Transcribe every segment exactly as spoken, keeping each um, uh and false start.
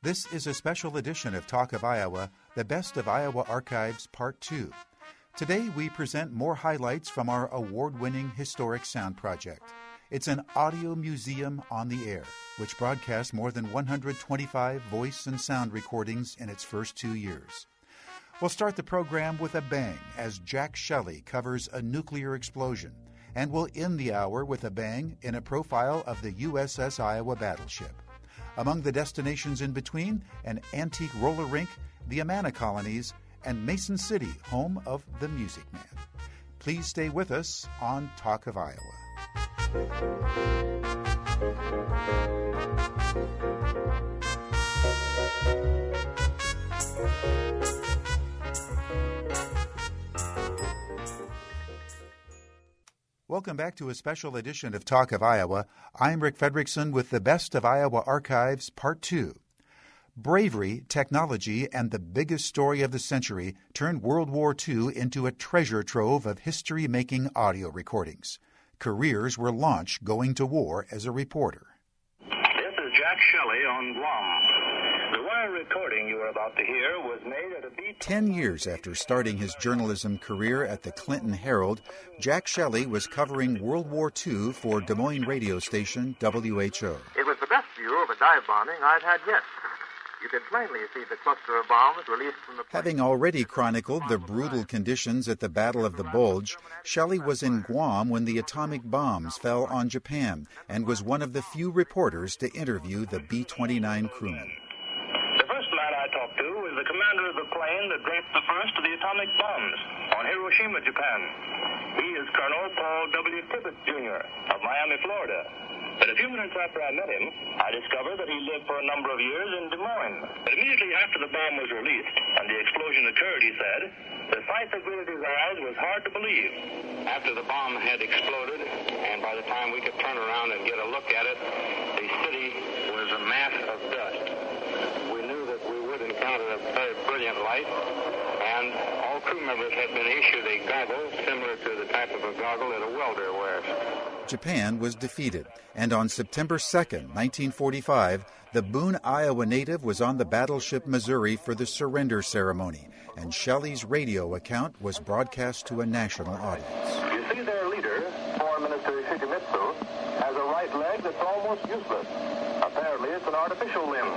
This is a special edition of Talk of Iowa, the Best of Iowa Archives, Part two. Today we present more highlights from our award-winning Historic Sound Project. It's an audio museum on the air, which broadcasts more than one hundred twenty-five voice and sound recordings in its first two years. We'll start the program with a bang as Jack Shelley covers a nuclear explosion, and we'll end the hour with a bang in a profile of the U S S Iowa battleship. Among the destinations in between, an antique roller rink, the Amana Colonies, and Mason City, home of the Music Man. Please stay with us on Talk of Iowa. Welcome back to a special edition of Talk of Iowa. I'm Rick Fredrickson with the Best of Iowa Archives, Part two. Bravery, technology, and the biggest story of the century turned World War Two into a treasure trove of history-making audio recordings. Careers were launched going to war as a reporter. This is Jack Shelley on Guam. The wire recording you are about to hear was made at a beat... Ten years after starting his journalism career at the Clinton Herald, Jack Shelley was covering World War Two for Des Moines radio station W H O. It was the best view of a dive bombing I've had yet. You could plainly see the cluster of bombs released from the plane. Having already chronicled the brutal conditions at the Battle of the Bulge, Shelley was in Guam when the atomic bombs fell on Japan and was one of the few reporters to interview the B twenty-nine crewmen. The first man I talked to was the commander of the plane that draped the first of the atomic bombs on Hiroshima, Japan. He is Colonel Paul W. Tippett, Junior of Miami, Florida. But a few minutes after I met him, I discovered that he lived for a number of years in Des Moines. But immediately after the bomb was released and the explosion occurred, he said, the sight that greeted his eyes was hard to believe. After the bomb had exploded, and by the time we could turn around and get a look at it, the city was a mass of dust. We knew that we would encounter a very brilliant light, and all crew members had been issued a goggle similar to the type of a goggle that a welder wears. Japan was defeated, and on September second, nineteen forty-five, the Boone, Iowa native was on the battleship Missouri for the surrender ceremony, and Shelley's radio account was broadcast to a national audience. You see their leader, Foreign Minister Shigemitsu, has a right leg that's almost useless. Apparently it's an artificial limb.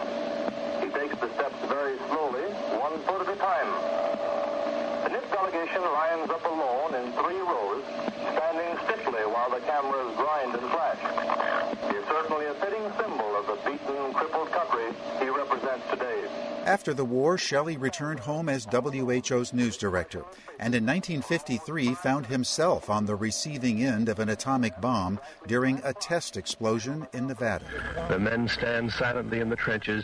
He takes the steps very slowly, one foot at a time. The N I P delegation lines up alone in three rows, standing stiffly while the cameras grind and flash. He is certainly a fitting symbol of the beaten, crippled country he represents today. After the war, Shelley returned home as W H O's news director, and in nineteen fifty-three found himself on the receiving end of an atomic bomb during a test explosion in Nevada. The men stand silently in the trenches,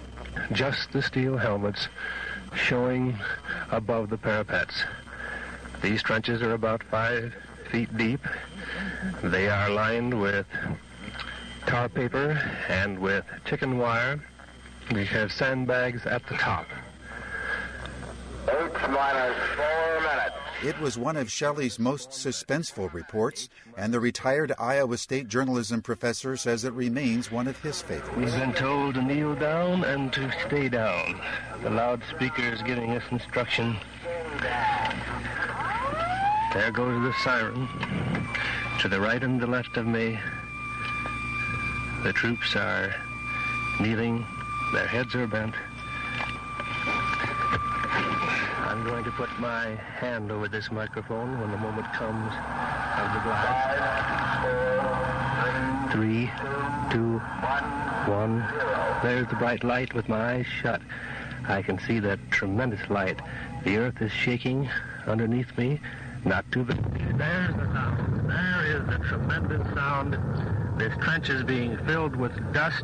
just the steel helmets showing above the parapets. These trenches are about five feet deep. They are lined with tar paper and with chicken wire. We have sandbags at the top. Eight minus four minutes. It was one of Shelley's most suspenseful reports, and the retired Iowa State journalism professor says it remains one of his favorites. We've been told to kneel down and to stay down. The loudspeaker is giving us instruction. There goes the siren. To the right and the left of me, the troops are kneeling. Their heads are bent. I'm going to put my hand over this microphone when the moment comes of the blast. Three, two, one. There's the bright light with my eyes shut. I can see that tremendous light. The earth is shaking underneath me. Not too bad. There's the sound. There is the tremendous sound. This trench is being filled with dust.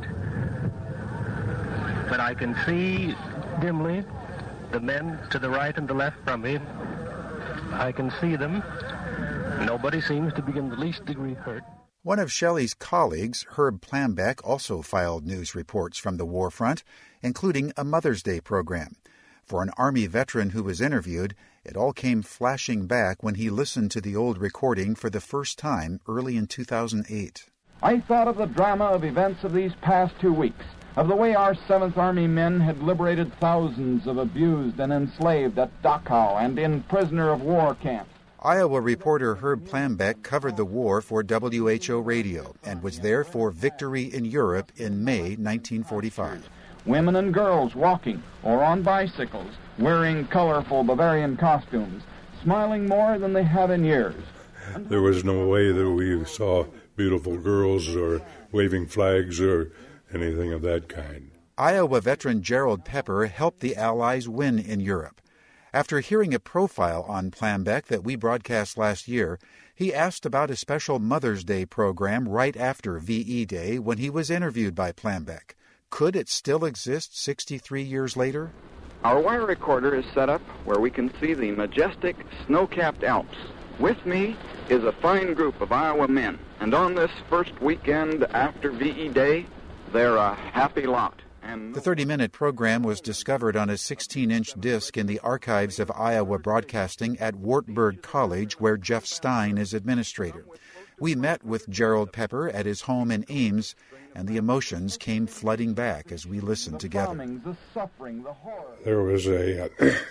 But I can see dimly the men to the right and the left from me. I can see them. Nobody seems to be in the least degree hurt. One of Shelley's colleagues, Herb Plambeck, also filed news reports from the war front, including a Mother's Day program. For an Army veteran who was interviewed, it all came flashing back when he listened to the old recording for the first time early in two thousand eight. I thought of the drama of events of these past two weeks of the way our seventh Army men had liberated thousands of abused and enslaved at Dachau and in prisoner of war camps. Iowa reporter Herb Plambeck covered the war for W H O Radio and was there for Victory in Europe in May nineteen forty-five. Women and girls walking or on bicycles, wearing colorful Bavarian costumes, smiling more than they have in years. There was no way that we saw beautiful girls or waving flags or anything of that kind. Iowa veteran Gerald Pepper helped the Allies win in Europe. After hearing a profile on Plambeck that we broadcast last year, he asked about a special Mother's Day program right after V E Day when he was interviewed by Plambeck. Could it still exist sixty-three years later? Our wire recorder is set up where we can see the majestic snow-capped Alps. With me is a fine group of Iowa men, and on this first weekend after V E Day, they're a happy lot. And the thirty-minute program was discovered on a sixteen-inch disc in the archives of Iowa Broadcasting at Wartburg College, where Jeff Stein is administrator. We met with Gerald Pepper at his home in Ames, and the emotions came flooding back as we listened together. The suffering, the horror. There was a,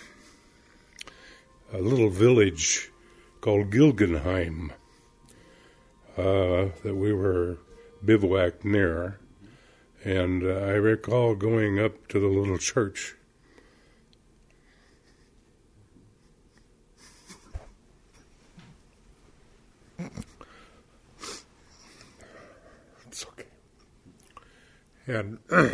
a little village called Gilgenheim uh, that we were bivouacked near, and uh, I recall going up to the little church. It's okay. And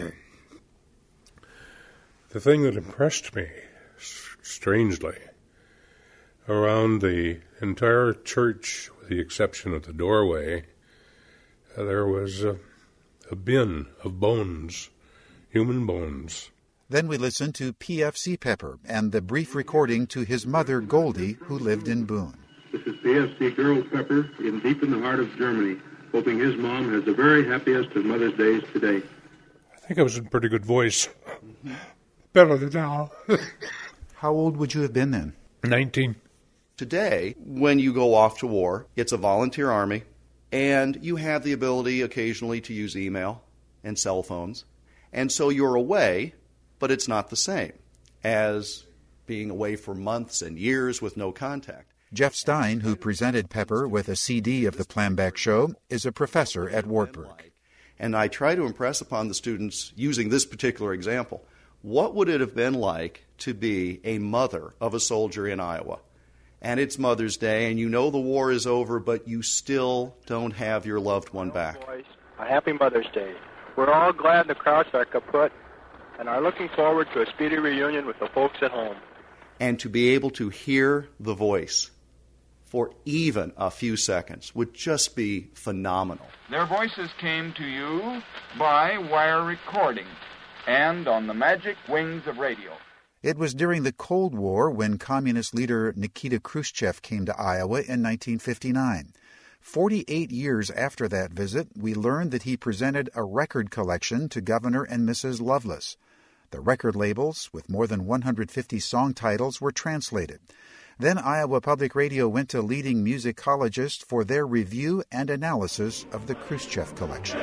the thing that impressed me, strangely, around the entire church, with the exception of the doorway, uh, there was a, a bin of bones, human bones. Then we listened to P F C Pepper and the brief recording to his mother, Goldie, who lived in Boone. This is P F C Gerald Pepper in deep in the heart of Germany, hoping his mom has the very happiest of Mother's Days today. I think I was in pretty good voice. Mm-hmm. Better than now. How old would you have been then? Nineteen. Today, when you go off to war, it's a volunteer army, and you have the ability occasionally to use email and cell phones. And so you're away, but it's not the same as being away for months and years with no contact. Jeff Stein, who presented Pepper with a C D of the Plambeck Show, is a professor at Wartburg. And I try to impress upon the students, using this particular example, what would it have been like to be a mother of a soldier in Iowa? And it's Mother's Day, and you know the war is over, but you still don't have your loved one back. Boys, a happy Mother's Day. We're all glad the Krauts are kaput and are looking forward to a speedy reunion with the folks at home. And to be able to hear the voice for even a few seconds would just be phenomenal. Their voices came to you by wire recording and on the magic wings of radio. It was during the Cold War when communist leader Nikita Khrushchev came to Iowa in nineteen fifty-nine. Forty-eight years after that visit, we learned that he presented a record collection to Governor and Missus Lovelace. The record labels, with more than one hundred fifty song titles, were translated. Then Iowa Public Radio went to leading musicologists for their review and analysis of the Khrushchev collection.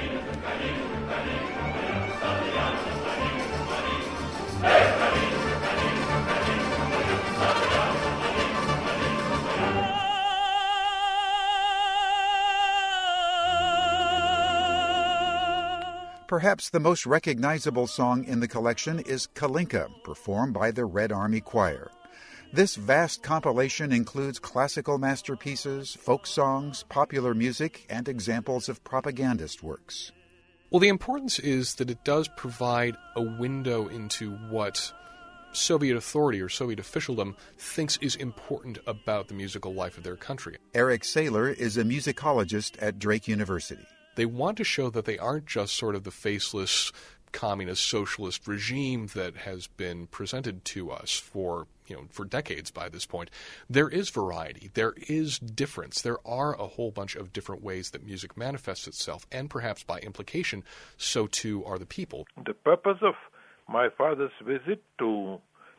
Perhaps the most recognizable song in the collection is Kalinka, performed by the Red Army Choir. This vast compilation includes classical masterpieces, folk songs, popular music, and examples of propagandist works. Well, the importance is that it does provide a window into what Soviet authority or Soviet officialdom thinks is important about the musical life of their country. Eric Saylor is a musicologist at Drake University. They want to show that they aren't just sort of the faceless communist socialist regime that has been presented to us for, you know, for decades by this point. There is variety. There is difference. There are a whole bunch of different ways that music manifests itself, and perhaps by implication, so too are the people. The purpose of my father's visit to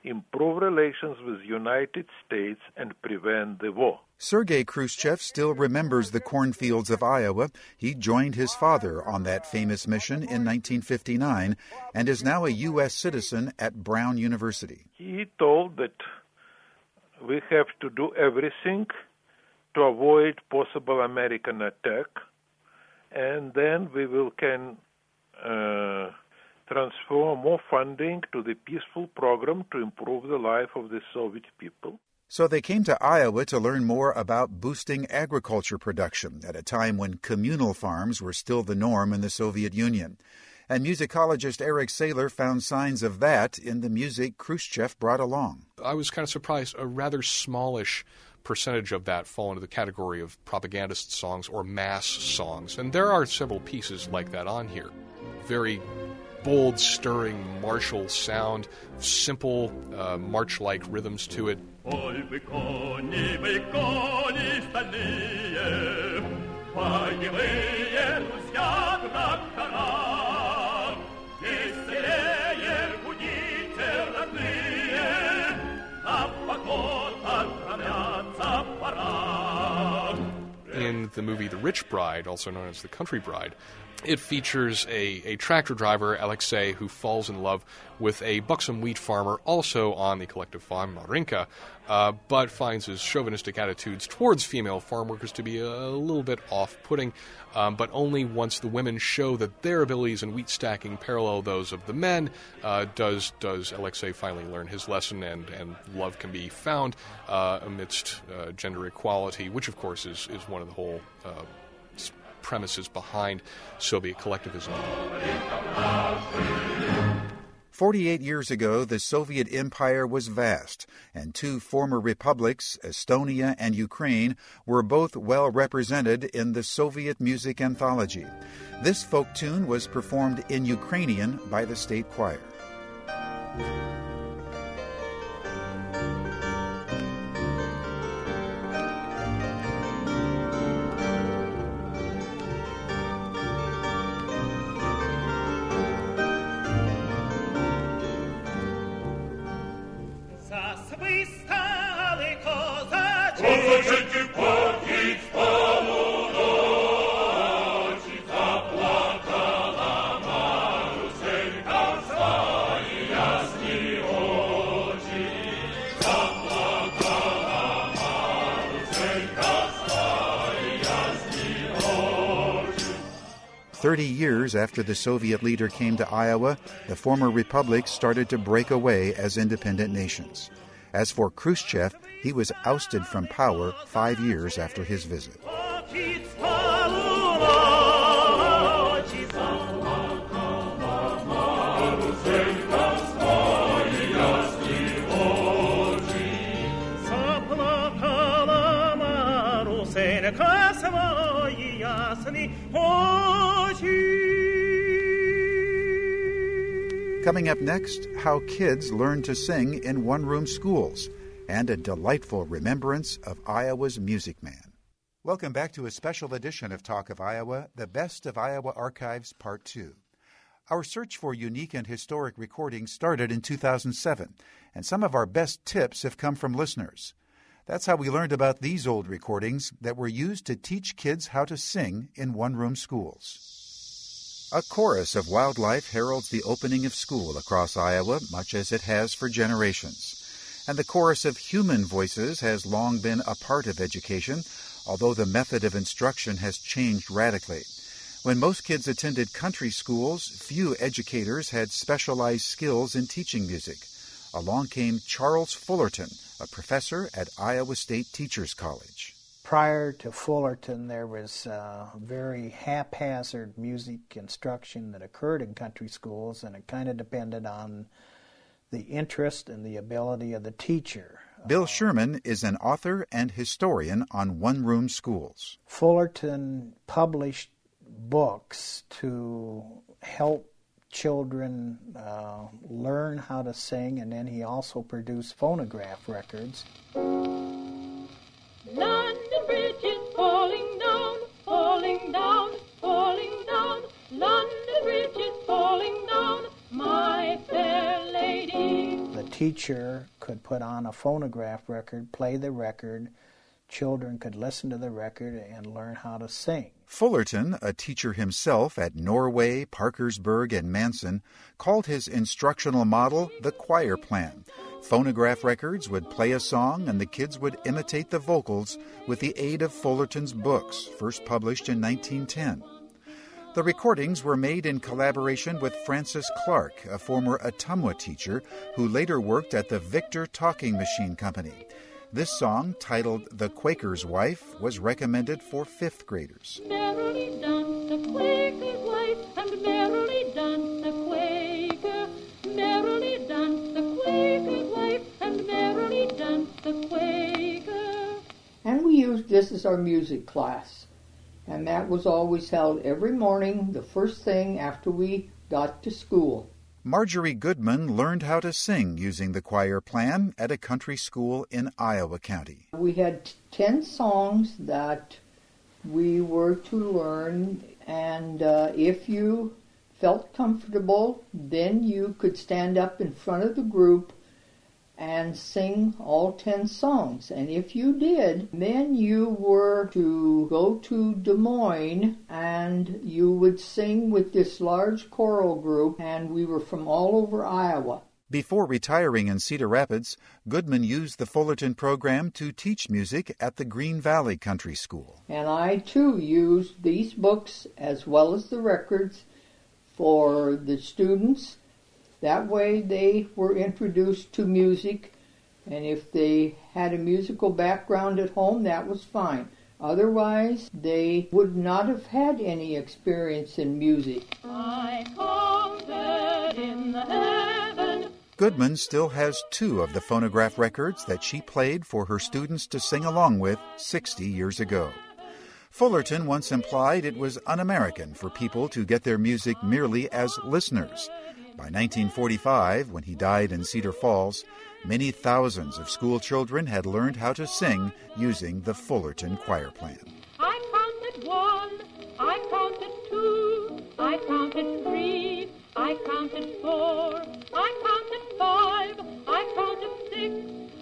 improve relations with the United States, and prevent the war. Sergei Khrushchev still remembers the cornfields of Iowa. He joined his father on that famous mission in nineteen fifty-nine and is now a U S citizen at Brown University. He told that we have to do everything to avoid possible American attack, and then we will can uh, transfer more funding to the peaceful program to improve the life of the Soviet people. So they came to Iowa to learn more about boosting agriculture production at a time when communal farms were still the norm in the Soviet Union. And musicologist Eric Saylor found signs of that in the music Khrushchev brought along. I was kind of surprised. A rather smallish percentage of that fall into the category of propagandist songs or mass songs. And there are several pieces like that on here. Very bold, stirring, martial sound, simple, uh, march-like rhythms to it. In the movie The Rich Bride, also known as The Country Bride, it features a, a tractor driver, Alexei, who falls in love with a buxom wheat farmer, also on the collective farm, Marinka, uh, but finds his chauvinistic attitudes towards female farm workers to be a, a little bit off-putting, um, but only once the women show that their abilities in wheat stacking parallel those of the men uh, does does Alexei finally learn his lesson, and, and love can be found uh, amidst uh, gender equality, which, of course, is, is one of the whole uh, premises behind Soviet collectivism. Forty-eight years ago, the Soviet Empire was vast, and two former republics, Estonia and Ukraine, were both well represented in the Soviet music anthology. This folk tune was performed in Ukrainian by the state choir. Thirty years after the Soviet leader came to Iowa, the former republics started to break away as independent nations. As for Khrushchev, he was ousted from power five years after his visit. Coming up next, how kids learn to sing in one-room schools, and a delightful remembrance of Iowa's Music Man. Welcome back to a special edition of Talk of Iowa, the Best of Iowa Archives, Part two. Our search for unique and historic recordings started in two thousand seven, and some of our best tips have come from listeners. That's how we learned about these old recordings that were used to teach kids how to sing in one-room schools. A chorus of wildlife heralds the opening of school across Iowa, much as it has for generations. And the chorus of human voices has long been a part of education, although the method of instruction has changed radically. When most kids attended country schools, few educators had specialized skills in teaching music. Along came Charles Fullerton, a professor at Iowa State Teachers College. Prior to Fullerton, there was uh, very haphazard music instruction that occurred in country schools, and it kind of depended on the interest and the ability of the teacher. Bill Sherman is an author and historian on one-room schools. Fullerton published books to help children uh, learn how to sing, and then he also produced phonograph records. London Bridge is falling down, falling down, falling down. London Bridge is falling down, my fair lady. The teacher could put on a phonograph record, play the record, children could listen to the record and learn how to sing. Fullerton, a teacher himself at Norway, Parkersburg, and Manson, called his instructional model the choir plan. Phonograph records would play a song and the kids would imitate the vocals with the aid of Fullerton's books, first published in nineteen ten. The recordings were made in collaboration with Francis Clark, a former Ottumwa teacher who later worked at the Victor Talking Machine Company. This song, titled The Quaker's Wife, was recommended for fifth graders. Merrily danced the Quaker's wife, and merrily danced the Quaker. Merrily danced the Quaker's wife, and merrily danced the Quaker. And we used this as our music class. And that was always held every morning, the first thing after we got to school. Marjorie Goodman learned how to sing using the choir plan at a country school in Iowa County. We had ten songs that we were to learn, and uh, if you felt comfortable, then you could stand up in front of the group and sing all ten songs. And if you did, then you were to go to Des Moines and you would sing with this large choral group, and we were from all over Iowa. Before retiring in Cedar Rapids, Goodman used the Fullerton program to teach music at the Green Valley Country School. And I, too, used these books as well as the records for the students. That way they were introduced to music, and if they had a musical background at home, that was fine. Otherwise, they would not have had any experience in music. I conquered in the heaven. Goodman still has two of the phonograph records that she played for her students to sing along with sixty years ago. Fullerton once implied it was un-American for people to get their music merely as listeners. By nineteen forty-five, when he died in Cedar Falls, many thousands of school children had learned how to sing using the Fullerton choir plan. I counted one, I counted two, I counted three, I counted four, I counted five, I counted six,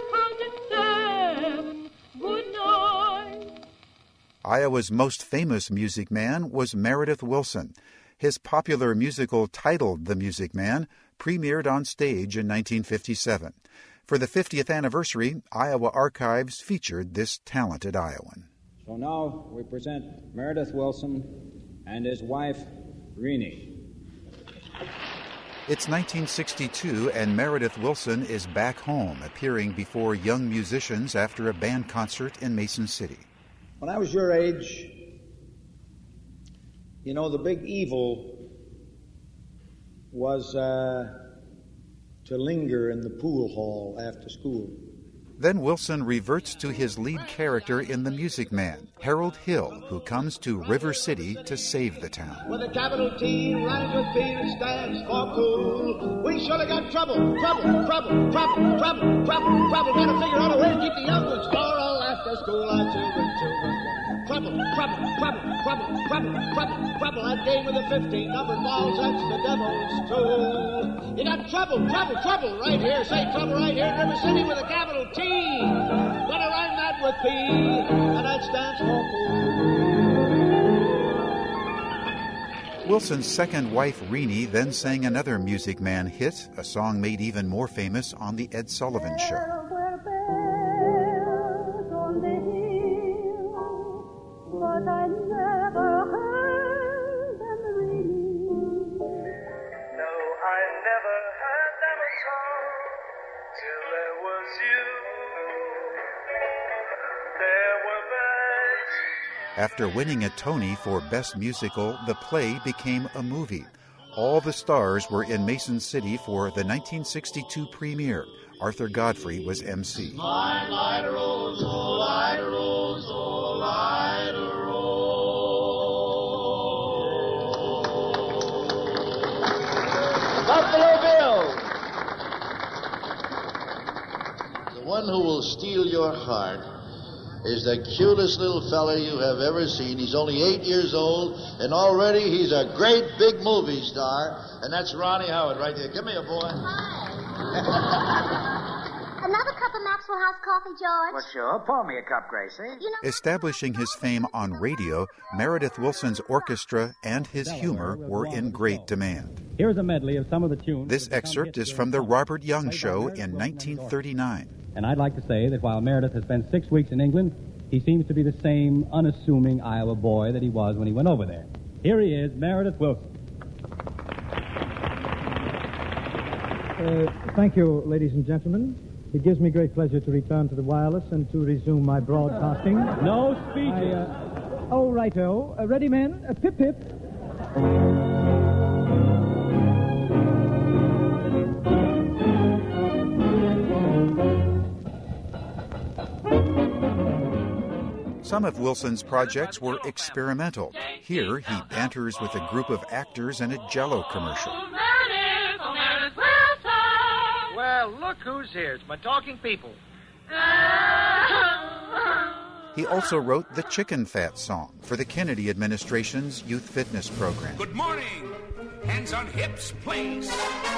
I counted seven. Good night. Iowa's most famous music man was Meredith Willson. His popular musical titled The Music Man premiered on stage in nineteen fifty-seven. For the fiftieth anniversary, Iowa Archives featured this talented Iowan. So now we present Meredith Willson and his wife, Renee. It's nineteen sixty-two, and Meredith Willson is back home, appearing before young musicians after a band concert in Mason City. When I was your age, you know, the big evil was uh, to linger in the pool hall after school. Then Willson reverts to his lead character in The Music Man, Harold Hill, who comes to River City to save the town. With a capital T, rhymes with P, it stands for cool. We surely got trouble, trouble, trouble, trouble, trouble, trouble, trouble. Gotta figure out a way to keep the young ones for all after school. Our children, children. Trouble, trouble, trouble, trouble, trouble, trouble, trouble. That game with the fifteen numbered balls, that's the devil's tool. You got trouble, trouble, trouble right here. Say trouble right here in River City with a capital T. Gonna rhyme that with P, and that stands for cool. Wilson's second wife, Renee, then sang another Music Man hit, a song made even more famous on The Ed Sullivan Show. After winning a Tony for Best Musical, the play became a movie. All the stars were in Mason City for the nineteen sixty-two premiere. Arthur Godfrey was M C. My light rolls, oh, light rolls, oh, light rolls. Buffalo Bill. The one who will steal your heart is the cutest little fella you have ever seen. He's only eight years old, and already he's a great big movie star, and that's Ronnie Howard right there. Come here, boy. Another cup of Maxwell House coffee, George? Well, sure. Pour me a cup, Gracie. You know, Establishing his fame on radio, Meredith Willson's orchestra and his humor were in great demand. Here's a medley of some of the tunes. This excerpt is from The Robert Young Show in nineteen thirty-nine. And I'd like to say that while Meredith has spent six weeks in England, he seems to be the same unassuming Iowa boy that he was when he went over there. Here he is, Meredith Willson. Uh, thank you, ladies and gentlemen. It gives me great pleasure to return to the wireless and to resume my broadcasting. No speeches. I, uh, oh, righto. Uh, ready, men? Uh, pip, pip. Some of Willson's projects were experimental. Here, he banters with a group of actors in a Jell-O commercial. Well, look who's here. It's my talking people. He also wrote the Chicken Fat song for the Kennedy administration's youth fitness program. Good morning. Hands on hips, please.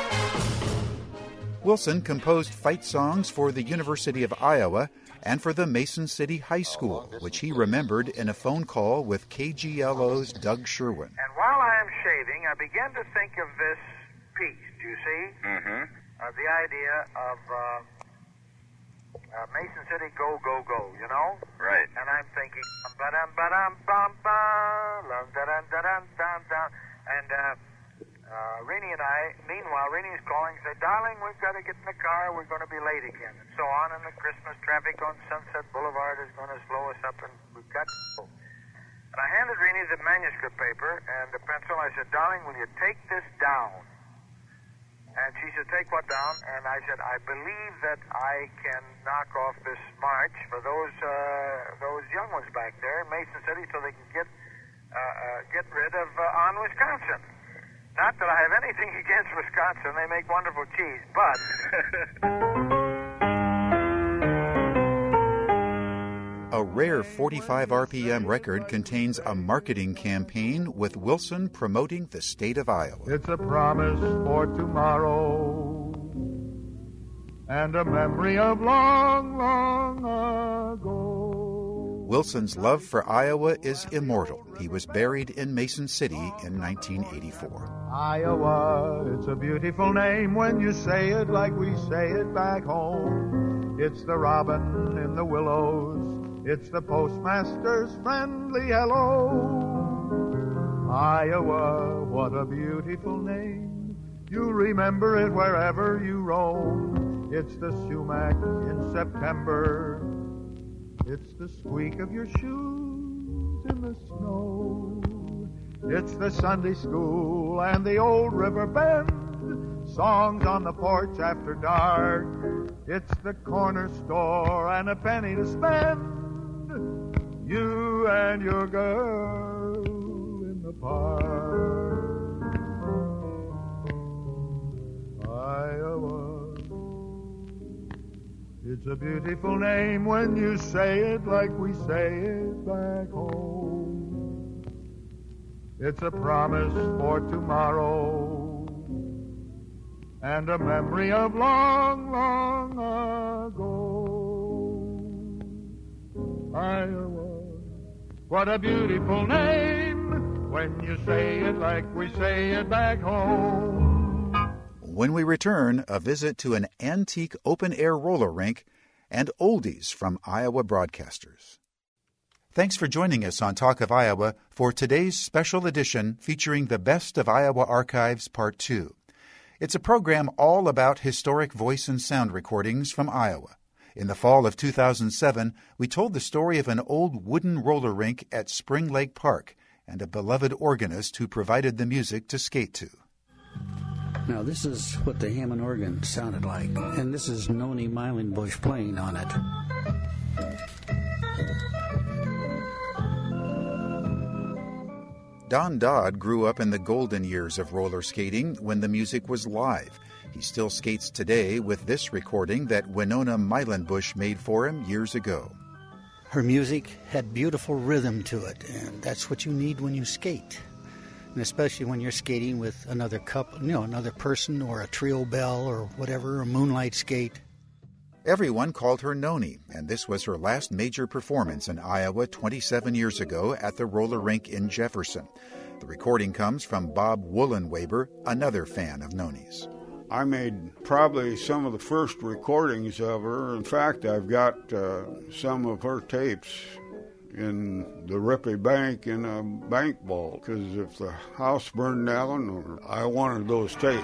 Wilson composed fight songs for the University of Iowa and for the Mason City High School, which he remembered in a phone call with K G L O's Doug Sherwin. And while I am shaving, I began to think of this piece, do you see? Mm-hmm. Uh, the idea of uh, uh, Mason City go, go, go, you know? Right. And I'm thinking, ba-dum, ba-dum, bum, bum, da-dum, da-dum, dum, dum. And uh, uh, Renee and I, meanwhile, Renee's calling and said, darling, we've got to get in the car. We're going to be late again. And so on, and the Christmas traffic on Sunset Boulevard is going to slow us up, and we've got to go. And I handed Renee the manuscript paper and the pencil. I said, darling, will you take this down? And she said, take what down? And I said, I believe that I can knock off this march for those uh, those young ones back there in Mason City so they can get uh, uh, get rid of uh, On Wisconsin. Not that I have anything against Wisconsin. They make wonderful cheese, but... A rare forty-five R P M record contains a marketing campaign with Willson promoting the state of Iowa. It's a promise for tomorrow and a memory of long, long ago. Wilson's love for Iowa is immortal. He was buried in Mason City in nineteen eighty-four. Iowa, it's a beautiful name when you say it like we say it back home. It's the robin in the willows. It's the postmaster's friendly hello. Iowa, what a beautiful name. You remember it wherever you roam. It's the sumac in September. It's the squeak of your shoes in the snow. It's the Sunday school and the old river bend. Songs on the porch after dark. It's the corner store and a penny to spend. You and your girl in the park. Iowa. It's a beautiful name when you say it like we say it back home. It's a promise for tomorrow and a memory of long, long ago. Iowa. What a beautiful name when you say it like we say it back home. When we return, a visit to an antique open-air roller rink and oldies from Iowa broadcasters. Thanks for joining us on Talk of Iowa for today's special edition featuring the Best of Iowa Archives Part two. It's a program all about historic voice and sound recordings from Iowa. In the fall of two thousand seven, we told the story of an old wooden roller rink at Spring Lake Park and a beloved organist who provided the music to skate to. Now, this is what the Hammond organ sounded like, and this is Noni Meilenbush playing on it. Don Dodd grew up in the golden years of roller skating when the music was live. He still skates today with this recording that Winona Meilenbush made for him years ago. Her music had beautiful rhythm to it, and that's what you need when you skate. and especially when you're skating with another couple, you know, another person or a trio bell or whatever, a moonlight skate. Everyone called her Noni, and this was her last major performance in Iowa twenty-seven years ago at the roller rink in Jefferson. The recording comes from Bob Woolenweber, another fan of Noni's. I made probably some of the first recordings of her. In fact, I've got uh, some of her tapes in the Rippey Bank in a bank vault, because if the house burned down, I wanted those tapes.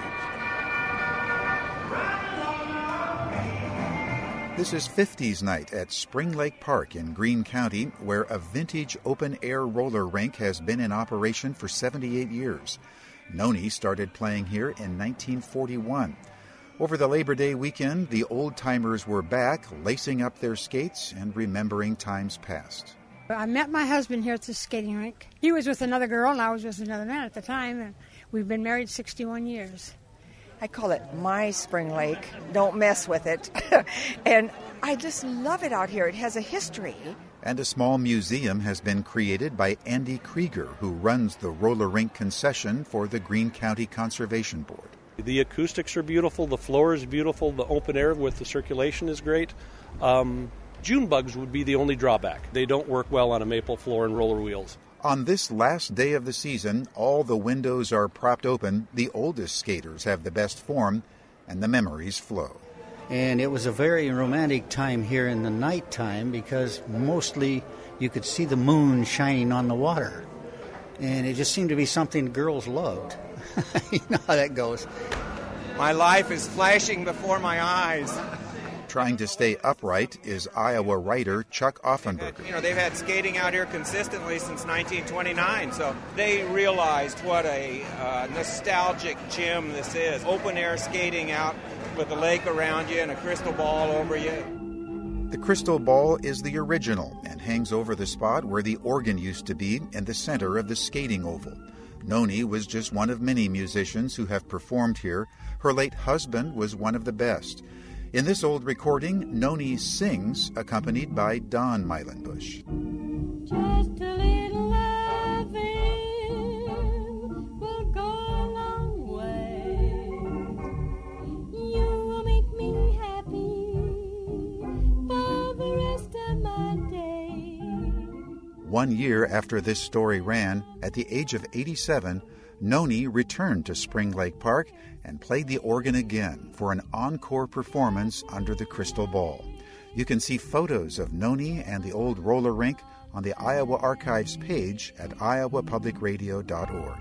This is fifties night at Spring Lake Park in Greene County, where a vintage open-air roller rink has been in operation for seventy-eight years. Noni started playing here in nineteen forty-one. Over the Labor Day weekend, the old-timers were back, lacing up their skates and remembering times past. I met my husband here at the skating rink. He was with another girl, and I was with another man at the time, and we've been married sixty-one years. I call it my Spring Lake. Don't mess with it. And I just love it out here. It has a history. And a small museum has been created by Andy Krieger, who runs the roller rink concession for the Greene County Conservation Board. The acoustics are beautiful, the floor is beautiful, the open air with the circulation is great. Um, June bugs would be the only drawback. They don't work well on a maple floor and roller wheels. On this last day of the season, all the windows are propped open, the oldest skaters have the best form, and the memories flow. And it was a very romantic time here in the nighttime because mostly you could see the moon shining on the water. And it just seemed to be something girls loved. You know how that goes. My life is flashing before my eyes. Trying to stay upright is Iowa writer Chuck Offenberger. You know, they've had skating out here consistently since nineteen twenty-nine, so they realized what a uh, nostalgic gym this is. Open air skating out with a lake around you and a crystal ball over you. The crystal ball is the original and hangs over the spot where the organ used to be in the center of the skating oval. Noni was just one of many musicians who have performed here. Her late husband was one of the best. In this old recording, Noni sings, accompanied by Don Meilenbusch. Just a little loving will go a long way. You will make me happy for the rest of my day. One year after this story ran, at the age of eighty-seven, Noni returned to Spring Lake Park and played the organ again for an encore performance under the crystal ball. You can see photos of Noni and the old roller rink on the Iowa Archives page at iowa public radio dot org.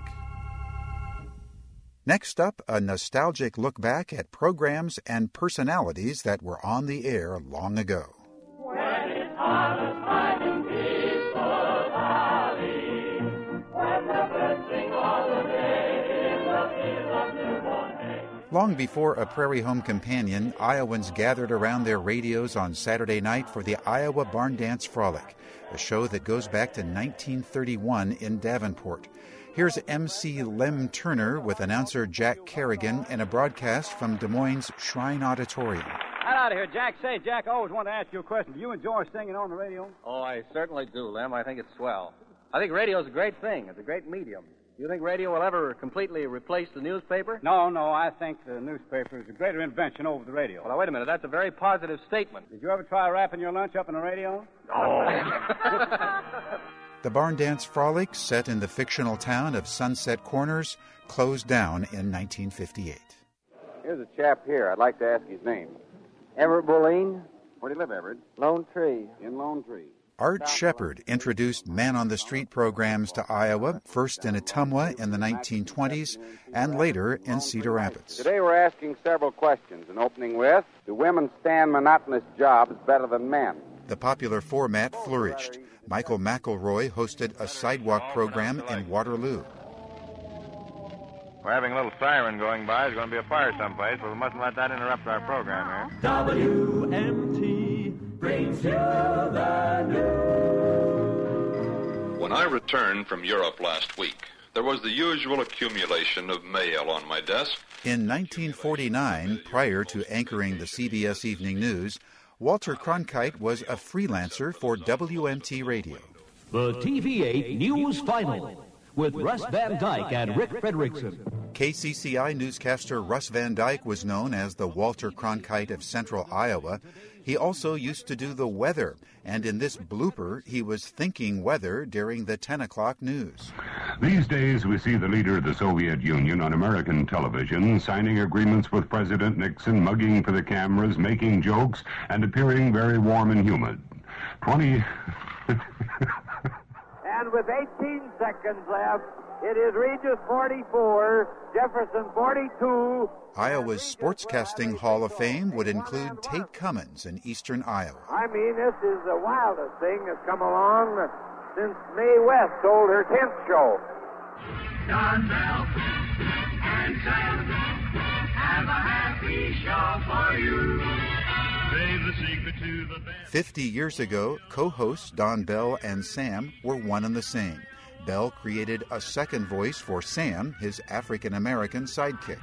Next up, a nostalgic look back at programs and personalities that were on the air long ago. When it's harvest time in peaceful valley, when the birds sing all the day in the fields of newborn hay. Long before a Prairie Home Companion, Iowans gathered around their radios on Saturday night for the Iowa Barn Dance Frolic, a show that goes back to nineteen thirty-one in Davenport. Here's M C Lem Turner with announcer Jack Kerrigan in a broadcast from Des Moines Shrine Auditorium. Right out of here, Jack. Say, Jack, I always wanted to ask you a question. Do you enjoy singing on the radio? Oh, I certainly do, Lem. I think it's swell. I think radio's a great thing. It's a great medium. Do you think radio will ever completely replace the newspaper? No, no, I think the newspaper is a greater invention over the radio. Well, now, wait a minute. That's a very positive statement. Did you ever try wrapping your lunch up in the radio? Oh. The Barn Dance Frolic, set in the fictional town of Sunset Corners, closed down in nineteen fifty-eight. Here's a chap here. I'd like to ask his name. Everett Boline. Where do you live, Everett? Lone Tree. In Lone Tree. Art Shepard introduced man-on-the-street programs to Iowa, first in Ottumwa in the nineteen twenties and later in Cedar Rapids. Today we're asking several questions, and opening with, do women stand monotonous jobs better than men? The popular format flourished. Michael McElroy hosted a sidewalk program in Waterloo. We're having a little siren going by. There's going to be a fire someplace, but we mustn't let that interrupt our program here. W M T brings you the news. When I returned from Europe last week, there was the usual accumulation of mail on my desk. In nineteen forty-nine, prior to anchoring the C B S Evening News, Walter Cronkite was a freelancer for W M T Radio. The T V eight News Final with Russ Van Dyke and Rick Frederickson. K C C I newscaster Russ Van Dyke was known as the Walter Cronkite of Central Iowa. He also used to do the weather, and in this blooper, he was thinking weather during the ten o'clock news. These days, we see the leader of the Soviet Union on American television signing agreements with President Nixon, mugging for the cameras, making jokes, and appearing very warm and humid. Twenty... And with eighteen seconds left, it is Regis forty-four, Jefferson forty-two. Iowa's Sportscasting Hall of Fame would include Tate Cummins in eastern Iowa. I mean, this is the wildest thing that's come along since Mae West sold her tenth show. Don Bell and Sam have a happy show for you. Save the secret to the best. Fifty years ago, co-hosts Don Bell and Sam were one and the same. Bell created a second voice for Sam, his African-American sidekick.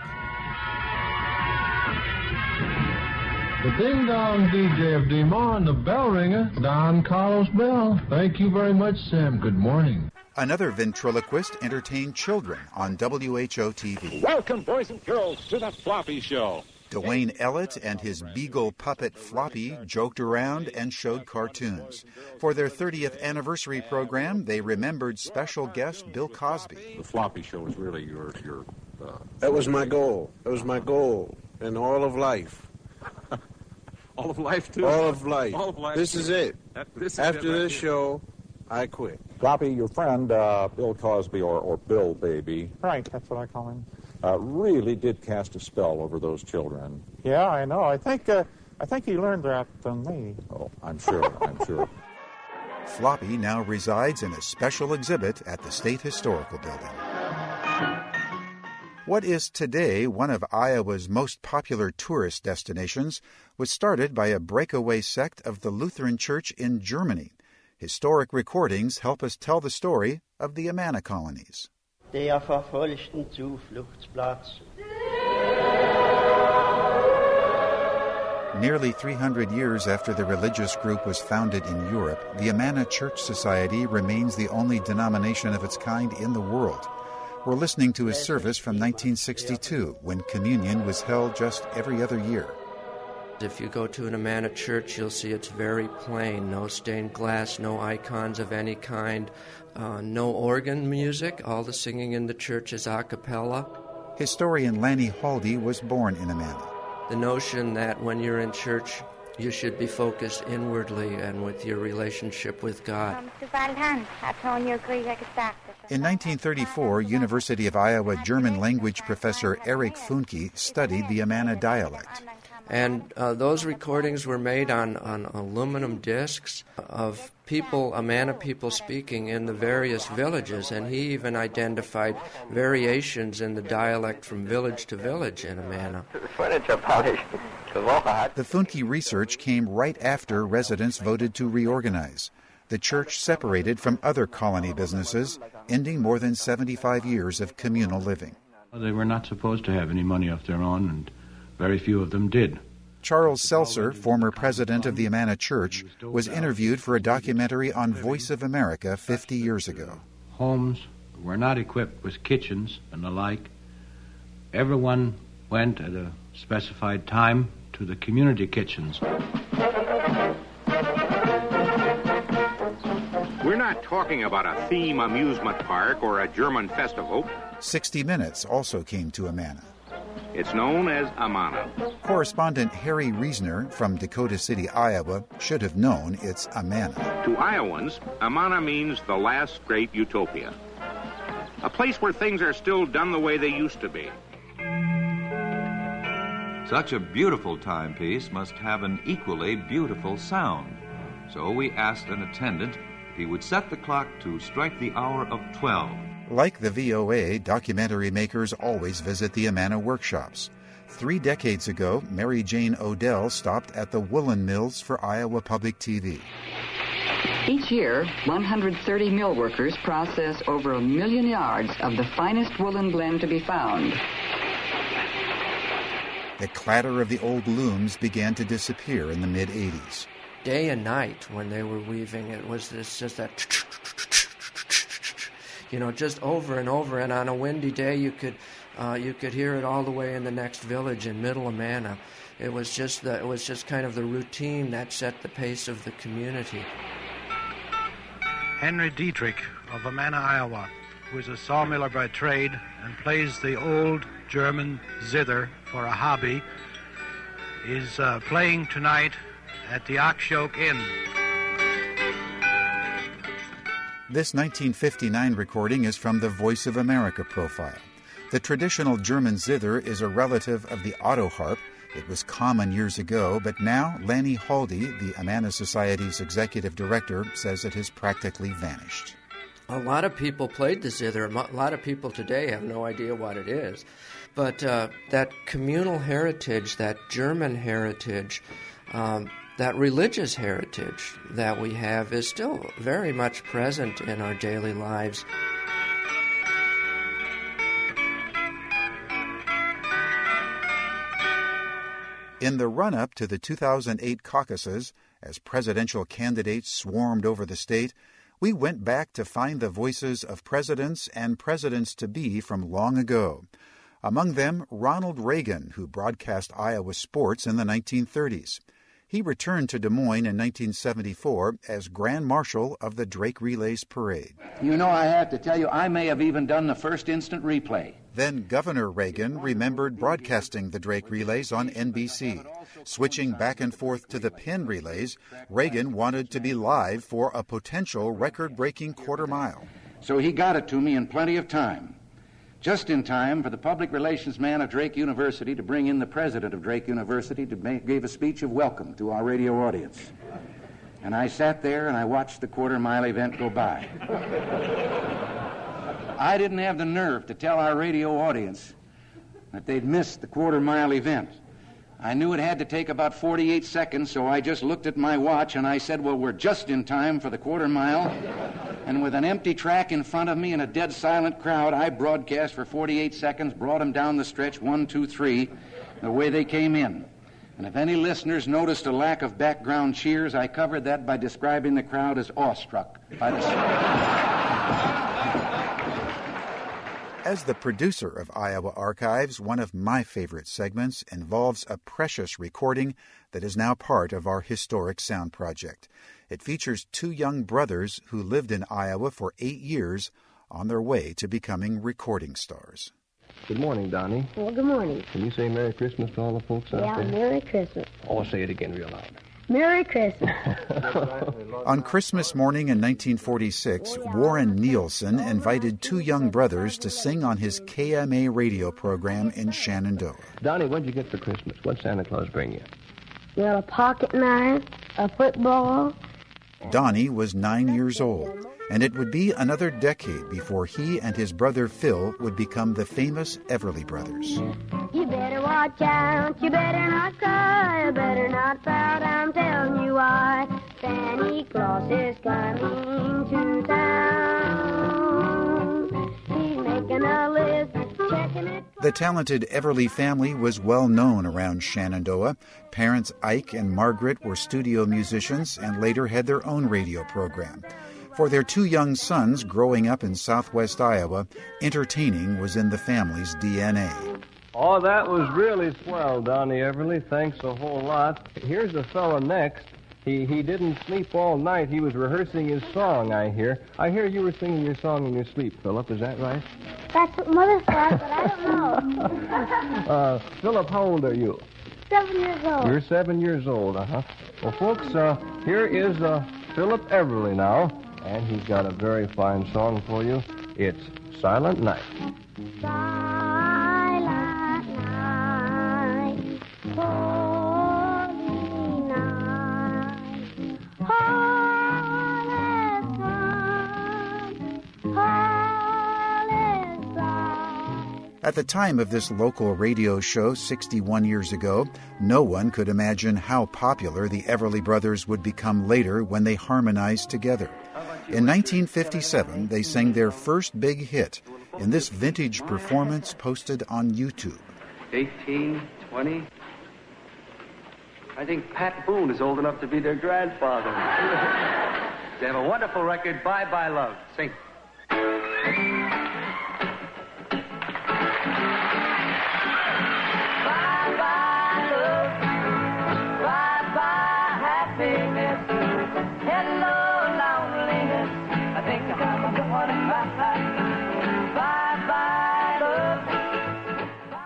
The ding-dong D J of D-Moore and the bell ringer, Don Carlos Bell. Thank you very much, Sam. Good morning. Another ventriloquist entertained children on W H O T V. Welcome, boys and girls, to the Floppy Show. Dwayne Ellett and his beagle puppet Floppy joked around and showed cartoons. For their thirtieth anniversary program, they remembered special guest Bill Cosby. The Floppy Show was really your... your uh, that was my goal. That was my goal in all of life. All of life, too? All of life. All of life. This is it. That, this is After it right this here. show, I quit. Floppy, your friend, uh, Bill Cosby, or, or Bill Baby. Right, that's what I call him. Uh, really did cast a spell over those children. Yeah, I know. I think uh, I think he learned that from me. Oh, I'm sure. I'm sure. Floppy now resides in a special exhibit at the State Historical Building. What is today one of Iowa's most popular tourist destinations was started by a breakaway sect of the Lutheran Church in Germany. Historic recordings help us tell the story of the Amana colonies. Der verfolgten Zufluchtsplatz. Nearly three hundred years after the religious group was founded in Europe, the Amana Church Society remains the only denomination of its kind in the world. We're listening to his service from nineteen sixty-two, when communion was held just every other year. If you go to an Amana church, you'll see it's very plain. No stained glass, no icons of any kind, uh, no organ music. All the singing in the church is a cappella. Historian Lanny Haldy was born in Amana. The notion that when you're in church, you should be focused inwardly and with your relationship with God. In nineteen thirty-four, University of Iowa German language professor Erich Funke studied the Amana dialect. And uh, those recordings were made on, on aluminum discs of people, Amana people speaking in the various villages, and he even identified variations in the dialect from village to village in Amana. The Funke research came right after residents voted to reorganize. The church separated from other colony businesses, ending more than seventy-five years of communal living. They were not supposed to have any money of their own, and very few of them did. Charles Seltzer, former president of the Amana Church, was interviewed for a documentary on Voice of America fifty years ago. Homes were not equipped with kitchens and the like. Everyone went at a specified time to the community kitchens. We're not talking about a theme amusement park or a German festival. sixty minutes also came to Amana. It's known as Amana. Correspondent Harry Reisner from Dakota City, Iowa, should have known it's Amana. To Iowans, Amana means the last great utopia. A place where things are still done the way they used to be. Such a beautiful timepiece must have an equally beautiful sound. So we asked an attendant if he would set the clock to strike the hour of twelve. Like the V O A, documentary makers always visit the Amana workshops. Three decades ago, Mary Jane Odell stopped at the woolen mills for Iowa Public T V. Each year, one hundred thirty mill workers process over a million yards of the finest woolen blend to be found. The clatter of the old looms began to disappear in the mid-eighties. Day and night when they were weaving, it was this, just that... you know, just over and over. And on a windy day, you could uh, you could hear it all the way in the next village in Middle Amana. It was just the, it was just kind of the routine that set the pace of the community. Henry Dietrich of Amana, Iowa, who is a sawmiller by trade and plays the old German zither for a hobby, is uh, playing tonight at the Oxyoke Inn. This nineteen fifty-nine recording is from the Voice of America profile. The traditional German zither is a relative of the autoharp. It was common years ago, but now Lanny Haldy, the Amana Society's executive director, says it has practically vanished. A lot of people played the zither. A lot of people today have no idea what it is. But uh, that communal heritage, that German heritage, um, that religious heritage that we have is still very much present in our daily lives. In the run-up to the two thousand eight caucuses, as presidential candidates swarmed over the state, we went back to find the voices of presidents and presidents-to-be from long ago. Among them, Ronald Reagan, who broadcast Iowa sports in the nineteen thirties. He returned to Des Moines in nineteen seventy-four as Grand Marshal of the Drake Relays Parade. You know, I have to tell you, I may have even done the first instant replay. Then Governor Reagan remembered broadcasting the Drake Relays on N B C. Switching back and forth to the Penn Relays, Reagan wanted to be live for a potential record-breaking quarter mile. So he got it to me in plenty of time. Just in time for the public relations man of Drake University to bring in the president of Drake University to make, give a speech of welcome to our radio audience. And I sat there and I watched the quarter mile event go by. I didn't have the nerve to tell our radio audience that they'd missed the quarter mile event. I knew it had to take about forty-eight seconds, so I just looked at my watch and I said, well, we're just in time for the quarter mile. And with an empty track in front of me and a dead silent crowd, I broadcast for forty-eight seconds, brought them down the stretch, one, two, three, the way they came in. And if any listeners noticed a lack of background cheers, I covered that by describing the crowd as awestruck by the... As the producer of Iowa Archives, one of my favorite segments involves a precious recording that is now part of our Historic Sound Project. It features two young brothers who lived in Iowa for eight years on their way to becoming recording stars. Good morning, Donnie. Well, good morning. Can you say Merry Christmas to all the folks out yeah, there? Yeah, Merry Christmas. Oh, say it again real loud. Merry Christmas. On Christmas morning in nineteen forty-six, Warren Nielsen invited two young brothers to sing on his K M A radio program in Shenandoah. Donnie, what'd you get for Christmas? What'd Santa Claus bring you? Well, a pocket knife, a football. Donnie was nine years old, and it would be another decade before he and his brother Phil would become the famous Everly Brothers. You better watch out, you better not cry, you better not pout, I'm telling you why. Santa Claus is coming to town. He's making a list, checking it. The talented Everly family was well known around Shenandoah. Parents Ike and Margaret were studio musicians and later had their own radio program. For their two young sons growing up in southwest Iowa, entertaining was in the family's D N A. Oh, that was really swell, Donnie Everly. Thanks a whole lot. Here's the fella next. He he didn't sleep all night. He was rehearsing his song, I hear. I hear you were singing your song in your sleep, Philip. Is that right? That's what Mother said, but I don't know. uh, Philip, how old are you? Seven years old. You're seven years old, uh-huh. Well, folks, uh, here is uh, Philip Everly now, and he's got a very fine song for you. It's Silent Night. Silent night, holy night, all is bright, all is bright. At the time of this local radio show sixty-one years ago, no one could imagine how popular the Everly Brothers would become later when they harmonized together. In nineteen fifty-seven, they sang their first big hit in this vintage performance posted on YouTube. eighteen, twenty. I think Pat Boone is old enough to be their grandfather. They have a wonderful record, Bye Bye Love. Sing.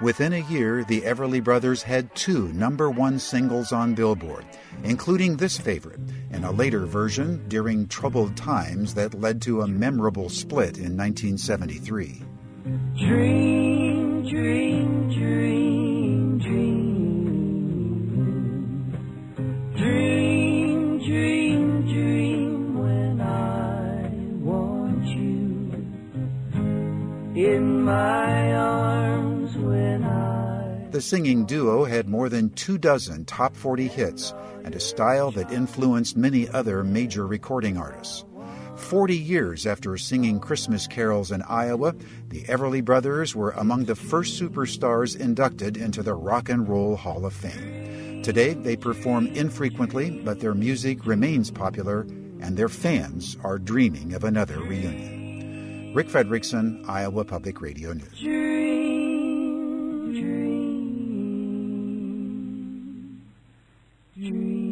Within a year, the Everly Brothers had two number one singles on Billboard, including this favorite, and a later version during troubled times that led to a memorable split in nineteen seventy-three. Dream, dream, dream, dream. Dream, dream, dream when I want you in my arms when I... The singing duo had more than two dozen top forty hits and a style that influenced many other major recording artists. Forty years after singing Christmas carols in Iowa, the Everly Brothers were among the first superstars inducted into the Rock and Roll Hall of Fame. Today, they perform infrequently, but their music remains popular, and their fans are dreaming of another reunion. Rick Fredrickson, Iowa Public Radio News. Dream, dream, dream.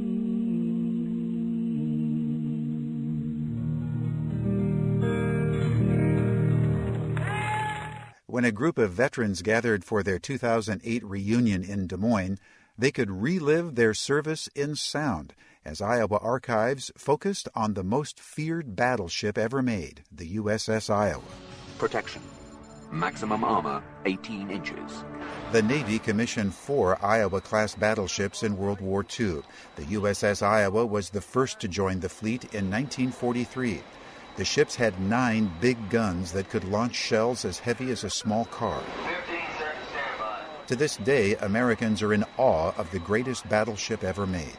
When a group of veterans gathered for their two thousand eight reunion in Des Moines, they could relive their service in sound as Iowa Archives focused on the most feared battleship ever made, the U S S Iowa. Protection. Maximum armor, eighteen inches. The Navy commissioned four Iowa-class battleships in World War Two. The U S S Iowa was the first to join the fleet in nineteen forty-three. The ships had nine big guns that could launch shells as heavy as a small car. To this day, Americans are in awe of the greatest battleship ever made.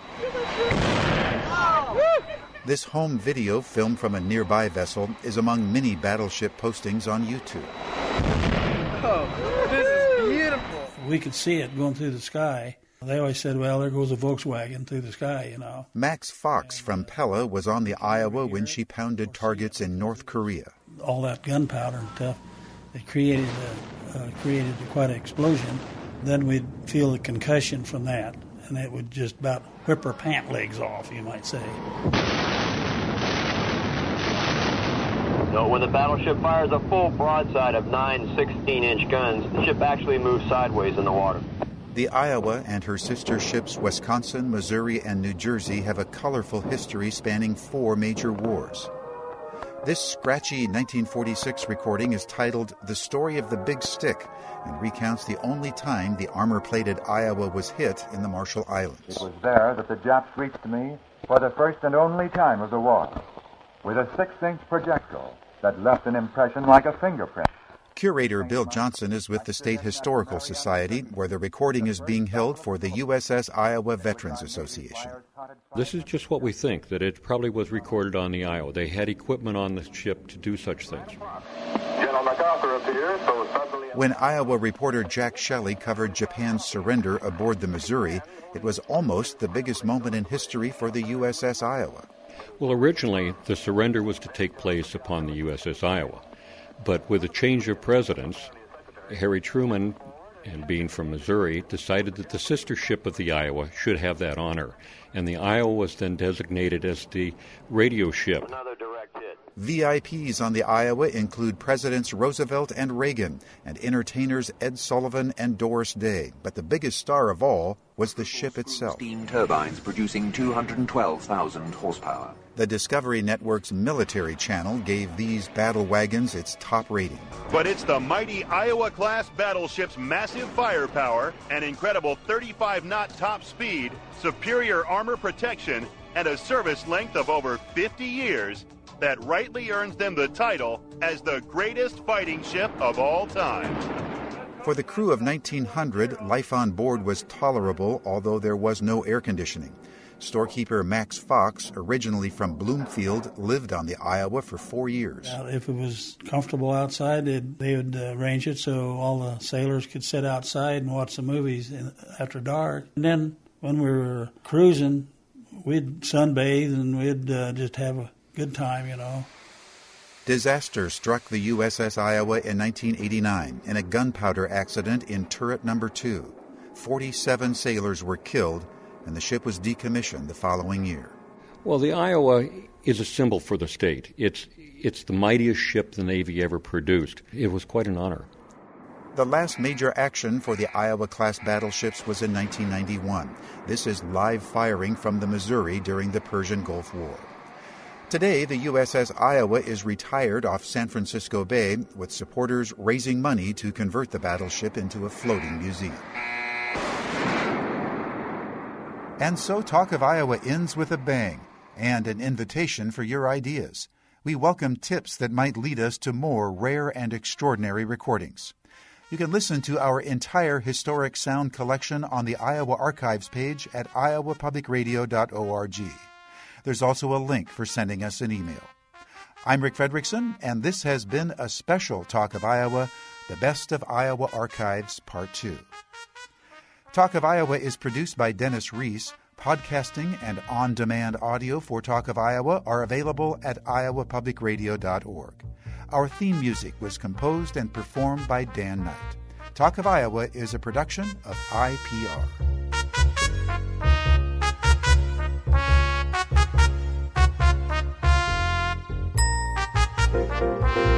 This home video filmed from a nearby vessel is among many battleship postings on YouTube. Oh, this is beautiful. We could see it going through the sky. They always said, well, there goes a Volkswagen through the sky, you know. Max Fox from Pella was on the Iowa when she pounded targets in North Korea. All that gunpowder and stuff, it created, a, uh, created quite an explosion. Then we'd feel the concussion from that, and it would just about whip her pant legs off, you might say. So when the battleship fires a full broadside of nine sixteen-inch guns, the ship actually moves sideways in the water. The Iowa and her sister ships Wisconsin, Missouri, and New Jersey have a colorful history spanning four major wars. This scratchy nineteen forty-six recording is titled The Story of the Big Stick and recounts the only time the armor-plated Iowa was hit in the Marshall Islands. It was there that the Japs reached me for the first and only time of the war with a six-inch projectile that left an impression like a fingerprint. Curator Bill Johnson is with the State Historical Society, where the recording is being held for the U S S Iowa Veterans Association. This is just what we think, that it probably was recorded on the Iowa. They had equipment on the ship to do such things. When Iowa reporter Jack Shelley covered Japan's surrender aboard the Missouri, it was almost the biggest moment in history for the U S S Iowa. Well, originally, the surrender was to take place upon the U S S Iowa. But with a change of presidents, Harry Truman, and being from Missouri, decided that the sister ship of the Iowa should have that honor. And the Iowa was then designated as the radio ship. V I Ps on the Iowa include Presidents Roosevelt and Reagan, and entertainers Ed Sullivan and Doris Day. But the biggest star of all was the ship itself. Steam turbines producing two hundred twelve thousand horsepower. The Discovery Network's military channel gave these battle wagons its top rating. But it's the mighty Iowa-class battleship's massive firepower, an incredible thirty-five knot top speed, superior armor protection, and a service length of over fifty years that rightly earns them the title as the greatest fighting ship of all time. For the crew of nineteen hundred, life on board was tolerable, although there was no air conditioning. Storekeeper Max Fox, originally from Bloomfield, lived on the Iowa for four years. Uh, if it was comfortable outside, they'd, they would uh, arrange it so all the sailors could sit outside and watch the movies in, after dark. And then when we were cruising, we'd sunbathe and we'd uh, just have a good time, you know. Disaster struck the U S S Iowa in nineteen eighty-nine in a gunpowder accident in turret number two. forty-seven sailors were killed, and the ship was decommissioned the following year. Well, the Iowa is a symbol for the state. It's it's the mightiest ship the Navy ever produced. It was quite an honor. The last major action for the Iowa-class battleships was in nineteen ninety-one. This is live firing from the Missouri during the Persian Gulf War. Today, the U S S Iowa is retired off San Francisco Bay, with supporters raising money to convert the battleship into a floating museum. And so Talk of Iowa ends with a bang and an invitation for your ideas. We welcome tips that might lead us to more rare and extraordinary recordings. You can listen to our entire historic sound collection on the Iowa Archives page at iowa public radio dot org. There's also a link for sending us an email. I'm Rick Fredrickson, and this has been a special Talk of Iowa, the Best of Iowa Archives, Part two. Talk of Iowa is produced by Dennis Reese. Podcasting and on-demand audio for Talk of Iowa are available at iowa public radio dot org. Our theme music was composed and performed by Dan Knight. Talk of Iowa is a production of I P R.